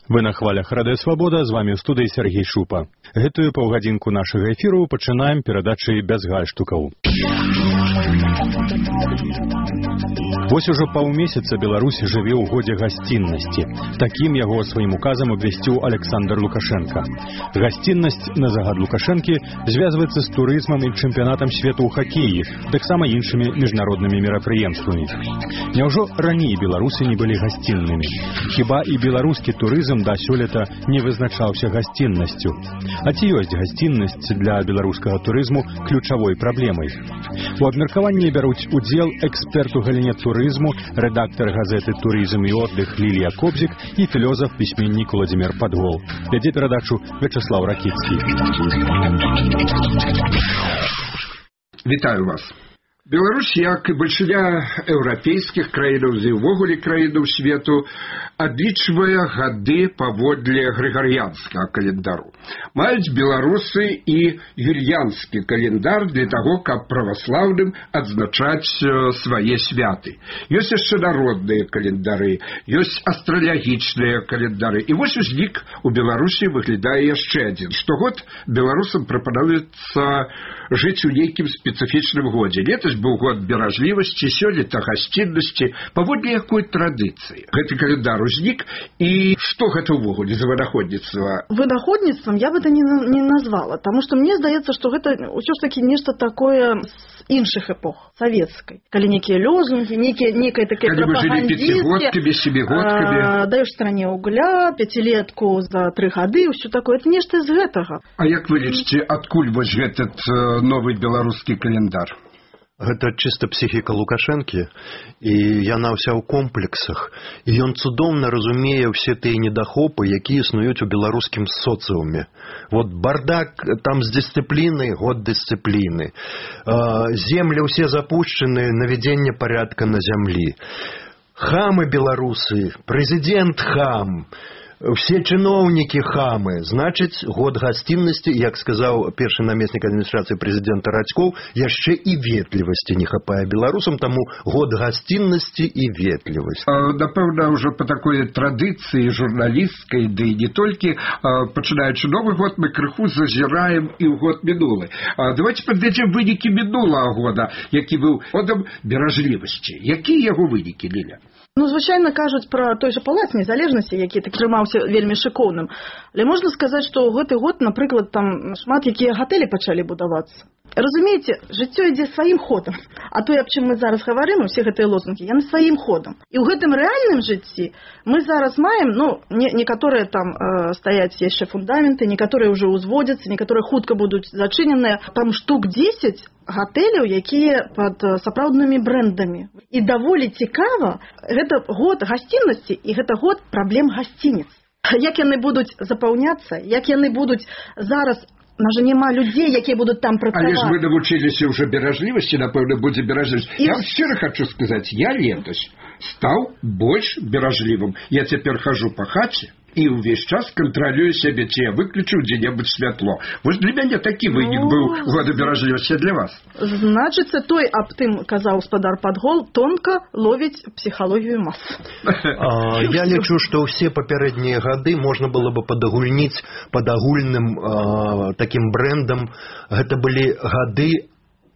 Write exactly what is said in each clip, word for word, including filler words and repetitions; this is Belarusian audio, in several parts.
Вы на хвалях Радыё Свабода, з вами ў студыі Сергей Шупа. Гэтую паўгадзінку нашага эфіру пачынаем перадачай без гальштукаў. Вось ужо паўмесяца Беларусь жыве ў годзе гасціннасці. Такім яго сваім указам абвясціў Александр Лукашенко. Гасціннасць на загад Лукашэнкі звязваецца з турызмам і чэмпіянатам свету ў хакеі, таксама іншымі міжнароднымі мерапрыемствамі. Няўжо раней беларусы не былі гасціннымі? Хіба і беларускі турызм да сёлета не вызначаўся гасціннасцю? А ці ёсць гасціннасць для беларускага турызму ключавой праблемай? У абмеркаванні бяруць удзел эксперт у галіне турызму, рэдактар газеты «Турызм і отдых» Лілія Кобзік і філёзаф-пісьменнік Владзімір Падгол. Вядзе перадачу Вячеслав Ракіцкі. Вітаю вас. Беларусь, як і большыня еўрапейскіх краінаў і ўвогуле краінаў свету, адлічвае гады паводле грыгарыянскага календару. Маюць беларусы і юльянскі календар для таго, каб праваслаўным адзначаць свае святы. Ёсць яшчэ народныя календары, ёсць астралягічныя календары. І вось узнік у Беларусі выглядае яшчэ адзін. Штогод беларусам прапануецца жыць у нейкім спецыфічным годзе. Летась быў год беражлівасці, сёлета гасціннасці, паводле якой традыцыі. Гэты календар узнік, і што гэта ўвогуле за вынаходніцтва? Вынаходніцтвам я бы это не, не назвала, таму што мне здаецца, што гэта ўсё ж такі нешта такое з іншых эпох, савецкай. Калі нейкія лозунгі, нейкія, нейкая такая прапагандісткі, пяцігодкамі, сямігодкамі. Даеш стране угля, пяцілетку за тры гады, ўсё такое, это нешта з гэтага. А як вы лічыце, адкуль вось гэтыт новы беларускі календар? Гэта чыста псіхіка Лукашэнкі, і яна ўся ў комплексах, і ён цудоўна разумее ўсе тыя недахопы, якія існуюць у беларускім соцыуме. Вот бардак там з дысцыплінай, год дысцыпліны. Землі ўсе запушчаны, навядзенне парядка на зямлі. Хамы беларусы, прэзідэнт хам, все чыноўнікі хамы. Значыць, год гасціннасці, як сказаў першы намеснік адміністрацыі прэзідэнта Радзькоў, яшчэ і ветлівасці не хапае беларусам, таму год гасціннасці і ветлівасць. Напэўна, ўжо па такой традыцыі журналісцкай, ды і не толькі, пачынаючы новы год, мы крыху зазіраем і ў год мінулы. Давайте падвядзем вынікі мінулага года, які быў годам беражлівасці. Якія яго вынікі, Ліля? Ну, звычайна кажуць пра той жа палац незалежнасці, які так трымаўся вельмі шыкоўным. Але можна сказаць, што ў гэты год, напрыклад, там шмат якія гатэлі пачалі будавацца. Разумееце, жыццё ідзе сваім ходам. А то, аб чым мы зараз гаварым, усе гэтыя лозунгі, яны сваім ходам. І ў гэтым рэальным жыцці мы зараз маем, ну, не, некаторыя там э, стаяць яшчэ фундаменты, некаторыя ўжо ўзводзяцца, некаторыя хутка будуць зачыненыя. Там штук дзесяць гатэляў, якія пад сапраўднымі брэндамі. І даволі цікава, гэта год гасціннасці і гэта год праблем гасцініц. Як яны будуць запаўняцца, як яны будуць зараз. На же няма людзей, якія будуць там працаваць. Але ж мы навучыліся ўжо беражлівасці, напэўна, будзе беражлівасць. І... Я шчыра хочу сказаць, я летась стаў больш беражлівым. Я цяпер хожу па хаце і ўвесь час кантралюю сябе, ці я выключыў дзе-небудзь святло. Вось для мяне такі вынік ну... быў года беражлівасці для вас. Значыцца, той, аб тым казаў гаспадар Падгол, тонка ловіць псіхалогію мас. А, я лічу, што ўсе папярэднія гады можна было бы падагульніць пад агульным а, такім брэндам. Гэта былі гады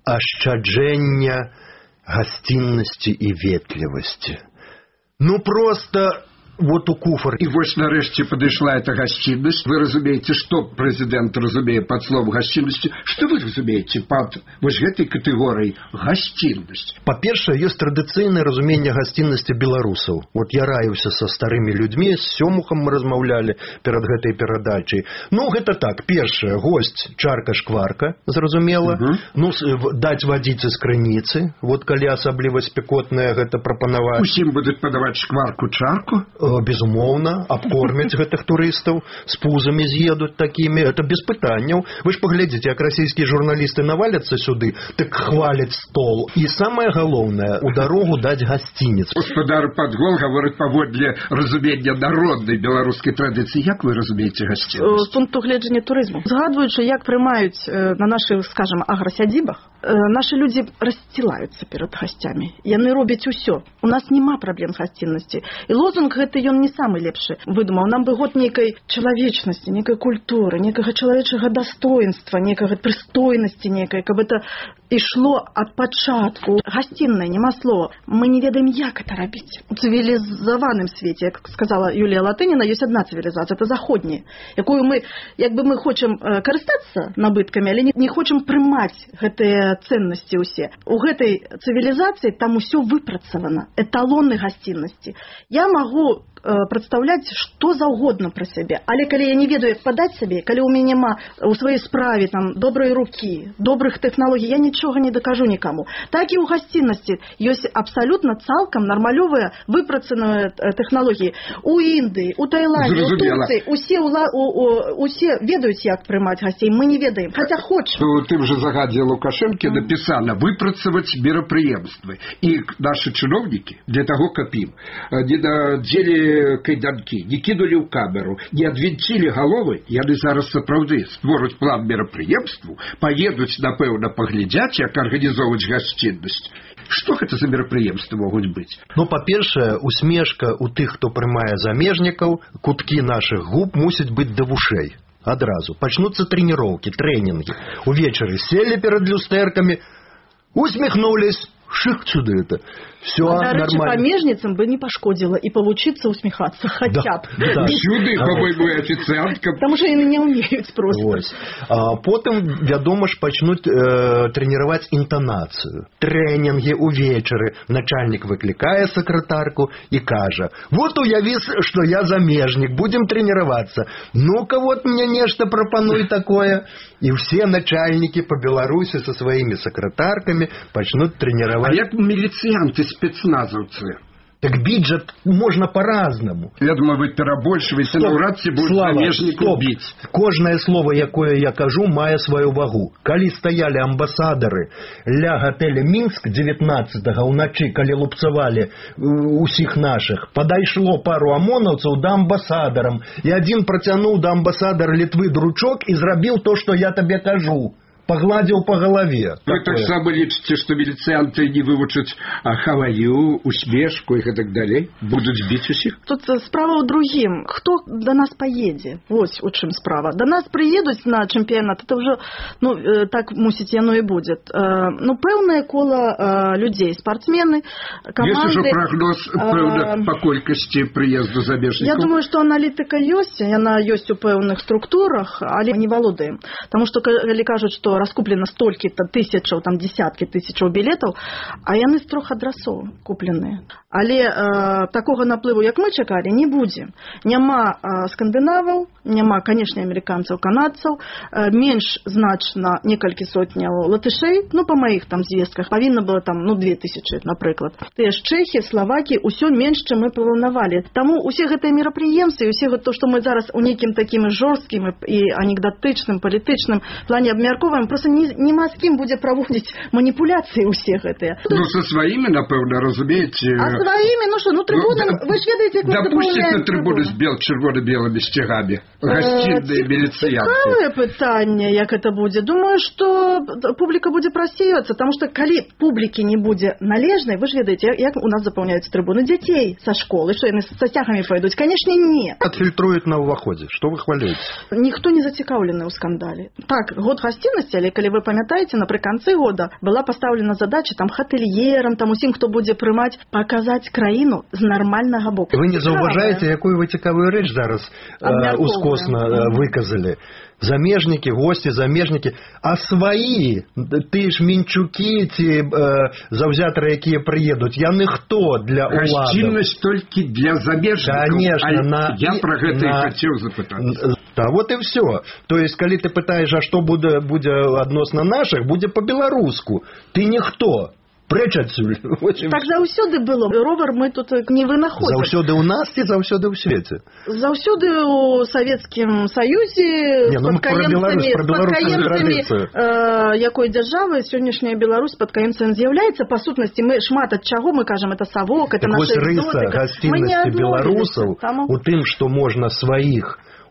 ашчаджэння, гасціннасці і ветлівасці. Ну, просто... Вот у куфар. І вось нарэшце падышла эта гасціннасць. Вы разумееце, што прэзідэнт разумее пад словом гасціннасці? Што вы разумееце пад вось гэтай катэгорыяй гасціннасць? Па-першае, ёсць традыцыйнае разуменне гасціннасці беларусаў. Вот я раіўся са старымі людзьмі, з Сёмухам мы размаўлялі перад гэтай перадачай. Ну, гэта так, першае, госць, чарка-шкварка, зразумела. Uh-huh. Ну, даць вадзіцы з крыніцы, вот калі асабліва спекотная гэта прапанаваць. Усім будуць падаваць шкварку-чарку? Безумоўна, абкормяць гэтых турыстаў, з пузамі з'едуць такімі, это без пытанняў. Вы ж паглядзіце, як расійскія журналісты наваляцца сюды, так хваляць стол. І самае галоўнае, у дарогу даць гасцінец. Гаспадар Падгол гаворыць паводле разумення народнай беларускай традыцыі. Як вы разумееце гасцінец? З пункту гледжання турызму. Згадваючы, як прымаюць на нашых, скажам, аграсядзібах, нашы людзі рассцілаюцца перад гасцямі. Яны робяць усё. У нас няма праблем з гасціннасці. І лозунг гэты гэты ён не самы лепшы выдумаў. Нам бы год нейкай чалавечнасці, нейкай культуры, некага чалавечага дастоинства, некага прыстойнасці некай, каб это ішло ад пачатку. Гасцінная, няма слова. Мы не ведаем, як это рабіць. У цывілізаваным свеце, як сказала Юлія Латыніна, ёсць адна цывілізацыя, это заходняя, якую мы, як бы мы хочам карыстацца набыткамі, але не хочам прымаць гэтыя ценнасці ўсе. У гэтай цывілізацыі там усё выпрацавана, эталоны гасціннасці. Я магу прадстаўляць што заўгодна пра сябе, але калі я не ведаю, як падаць сабе, калі ў мяне няма у сваёй справе там добрай рукі, добрых тэхналогій, я нічога не дакажу нікаму. Так і ў гасціннасці ёсць абсалютна цалкам нармалёвыя выпрацаваныя тэхналогіі. У Індыі, у Таіландзе, у Турцыі усе, ула, у, у, усе ведаюць, як прымаць гасцей, мы не ведаем, хаця хочам. У тым жа загадзе Лукашэнкі mm. напісана выпрацаваць мерапрыемствы. І нашы чыноўнікі для таго, каб ім не надзелі кайданкі, не кінулі ў камеру, не адвінцілі галовы, яны зараз сапраўды створаць план мерапрыемству, паедуць, напэўна, паглядзяць, як арганізоўваць гасціннасць. Што гэта за мерапрыемствы могуць быць? Ну, па-першае, усмешка ў тых, хто прымае замежнікаў, куткі нашых губ мусяць быць да вушэй. Адразу. Пачнуцца трэніроўкі, трэнінгі. Увечары сели перад люстэркамі, усміхнулись, шых сюды это. Все а, нормально. Памежницам бы не пошкодило и поучиться усмехаться хотя бы. Да, да. Сюды, по-моему, официантка. Потому что они не умеют просто. Вот. А потом, вядома ж, пачнуць э, трэніраваць інтанацыю. Трэнінгі увечары. Начальник выкликае сакратарку и кажа: вот уяви, что я замежник, будем тренироваться. Ну-ка вот мне нешта прапануй такое. И все начальники по Беларуси со своими сакратарками пачнут тренировать. А як милицианты, спецназовцы? Так бить же можно по-разному. Я думаю, вы перабольшваеце, наўрад ці будуць замежнікаў біць. Кожнае слово, якое я кажу, мае сваю вагу. Калі стаялі амбасадары ля гатэля Мінск дзевятнаццатага ўначы, калі лупцавалі усіх нашых, падайшло пару амонаўцаў да амбасадарам, і адзін працянуў да амбасадара Літвы дручок і зрабіў то, што я табе кажу. Погладил по голове. Вы так само лічыце, што міліцыянты не вывучаць хаваю, усмешку і так далей? Будуць біць усіх? Тут справа ў другім. Хто да нас паедзе? Вось у чым справа. Да нас прыедуць на чэмпіянат, это ўжо, ну, так мусіць яно і будзе. Ну, пэўнае кола людзей, спартсмены, каманды. Ёсць ужо прагноз, пэўна, па колькасці прыезду замежнікаў? Я думаю, што аналітыка ёсць, яна ёсць у пэўных структурах, але не валодаем. Таму што калі кажуць, што раскуплена столькі-то тысячаў, там десяткі тысячаў білетаў, а яны з трох адрасоў купленыя. Але э, такога наплыву, як мы чакалі, не будзе. Няма э, скандынаваў, няма, канешне, амерыканцаў, канадцаў, э, менш значна некалькі сотняў латышэй, ну, па маіх там звестках, павінна было там, ну, две тысячы, напрыклад. Тыя ж чэхі, славакі, усё менш, чым мы планавалі. Таму усе гэтыя мерапрыемствы, усе гэта, што мы зараз у нейкім такім жорсткім і анекдатычным, палітычным плане абмяркоўваем, просто не, нема з кім будзе праводзіць маніпуляцыі ўсе гэтыя. Ну, са сваімі, напэўна, разумееце. А сваімі, ну што, ну трыбуны, ну, вы ж ведаеце, як мы дапусціць на трыбуны з бел, чырвона-белымі сцягамі, гасцінныя міліцыянты. Цікавае пытанне, як это будзе. Думаю, што публіка будзе прасеяцца, таму што калі публікі не будзе належнай, вы ж ведаеце, як у нас запаўняюць трыбуны дзяцей са школы, што яны са сцягамі пойдуць? Канешне, не. Адфільтруюць на ўваходзе. Што вы хвалюеце? Ніхто не зацікаўлены ў скандале. Так, год гасціннасці, але калі вы памятаеце, напрыканцы года была пастаўлена задача там хатэльерам, там усім, хто будзе прымаць, паказаць краіну з нармальнага боку. Вы не заўважаеце, якую вы цікавую рэч зараз э, ускосна э, выказалі. Замежнікі, госці, замежнікі, а сваі, ты ж мінчукі, ці э, заўзятары, якія прыедуць, яны хто для ўладаў? Гасціннасць толькі для замежнікаў. Конечно, а на, я пра гэта на, і хацеў запытаць. Да, вот і все. То есть, калі ты пытаеш, а што будзе, будзе адносна нашых, будзе па-беларуску. Ты ніхто. Прэч адсюль. Так заўсёды было. Ровар мы тут не вынаходзім. Заўсёды ў нас ці заўсёды ў свеце? Заўсёды ў Савецкім Саюзе не, ну, спадкаемцамі э, якой дзяржавы сённяшняя Беларусь спадкаемцам з'яўляецца. Па сутнасці мы шмат ад чаго мы кажам, это савок, это так наша экзотика. Вось рыса гасціннасці беларусаў у тым, што можна сваіх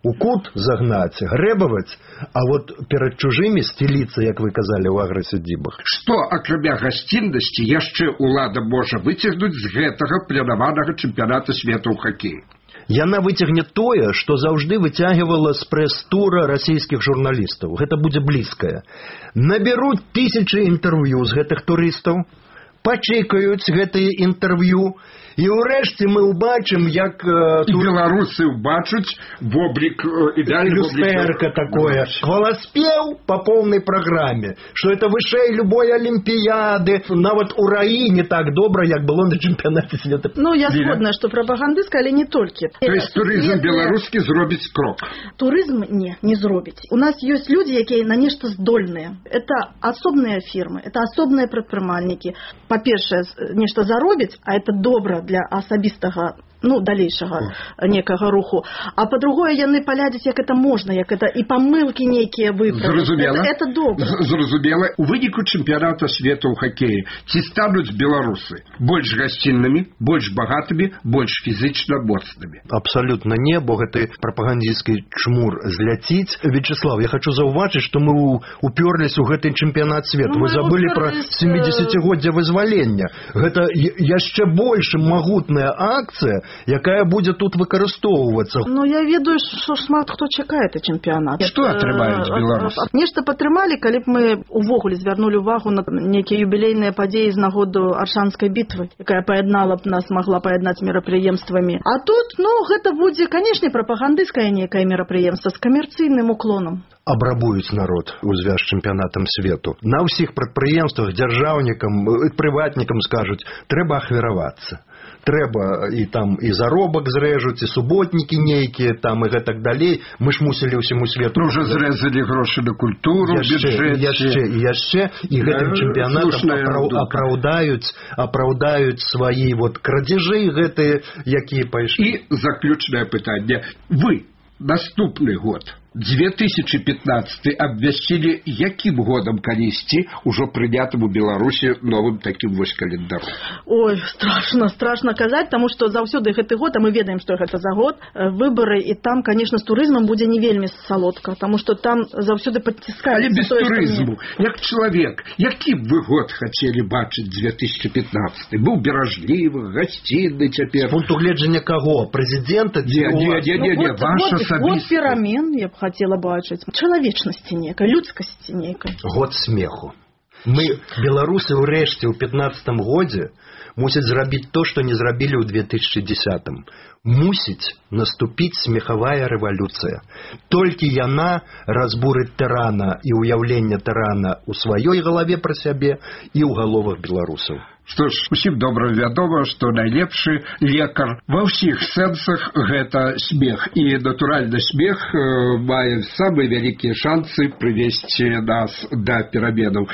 у кут загнаць, грэбаваць, а вот перад чужымі сцеліцца, як вы казалі, у аграсядзібах. Што, акрамя гасціннасці, яшчэ ўлада можа выцягнуць з гэтага планаванага чэмпіяната свету ў хакеі? Яна выцягне тое, што заўжды выцягвала з прэс-тура расійскіх журналістаў. Гэта будзе блізкае. Набяруць тысячы інтэрв'ю з гэтых турыстаў, пачыкаюць гэтыя інтэрв'ю, і ўрэшце мы ўбачым, як... Э, тур... беларусы ўбачуць воблік, ідэальны люстэрка такое. Хваласпеў па поўнай праграме, што это вышэй любой алімпіяды, нават у раі не так добра, як было на чэмпіянаце свету. Ну, я згодна, што прапагандысцкая, але не толькі. То есть турызм беларускі зробіць крок? Турызм не, не зробіць. У нас ёсць людзі, якія на нешта здольныя. Это асобныя фірмы, это асобныя прадпрымальнікі. Па-першае, нешта заробіць, а это добра для асабістага, ну, далейшага некага руху. А па-другое, яны палядзяць, як это можна, як это і памылкі нейкія выправіць. Зразумела. Это, это добра. Зразумела. У выніку чэмпіяната свету ў хакеі ці стануць беларусы больш гасціннымі, больш багатымі, больш фізічна моцнымі? Абсалютна не, бо гэты прапагандысцкі чмур зляціць. Вячеслав, я хочу заўважыць, што мы уперлись у гэты чэмпіянат свету. Ну, вы забылі пра сямідзесяцігоддзя вызвалення. Гэта яшчэ больш магутная акцыя, якая будзе тут выкарыстоўвацца. Ну, я ведаю, што шмат хто чакае гэты чэмпіянат. Што атрымаюць беларусы? Нешта падтрымалі, калі б мы увогуле звярнулі увагу на нейкія юбілейныя падзеі з нагоду Аршанскай бітвы, якая паяднала б нас, магла паяднаць мерапрыемствамі. А тут, ну, гэта будзе, канешне, прапагандысцкае нейкае мерапрыемства з камерцыйным уклонам. Абрабуюць народ у звяз з чэмпіянатам свету. На ўсіх прадпрыемствах дзяржаўнікам, прыватнікам скажуць, трэба ахвяравацца. Трэба і там і заробак зрэжуць, і суботнікі нейкія, там і гэтак далей. Мы ж мусілі ўсяму свету... Уже зрэзалі грошы на культуру, бюджэт. Яшчэ, і яшчэ, і гэтым чэмпіянатам апраў, апраўдаюць, апраўдаюць свае вот крадзежы гэтыя, якія пайшлі. І заключнае пытанне. Вы наступны год, две тысячи пятнадцатый, абвясцілі якім годам калісьці ўжо прынятым у Беларусі новым такім вось календаром? Ой, страшно, страшно казаць, таму што заўсёды гэты год, а мы ведаем, што гэта за год, выбары, і там, конечно, з турызмам будзе не вельмі салодка, таму што там заўсёды падціскаюць. Але без тое, турызму, мне... як чалавек, які б вы год хацелі бачыць две тысячи пятнадцатый? Быў беражлівы, гасцінны цяпер. З пункту гледжання каго? Прэзідэнта? Не, не, не, не, не, ваш асабісты. Год перамен, я б хотела бачыць. Чалавечнасці нейкай, людскасці нейкай. Год смеху. Мы, беларусы, ўрэшце ў пятнадцатым годзе мусяць зрабіць то, што не зрабілі ў две тысячи десятым. Мусіць наступіць смехавая рэвалюцыя. Толькі яна разбурыць тырана і ўяўленне тырана ў сваёй галаве пра сябе і ў галовах беларусаў. Што ж, усім добра вядома, што найлепшы лекар ва ўсіх сэнсах гэта смех. І, натуральна, смех э, мае самыя вялікія шансы прывесці нас да пераменаў.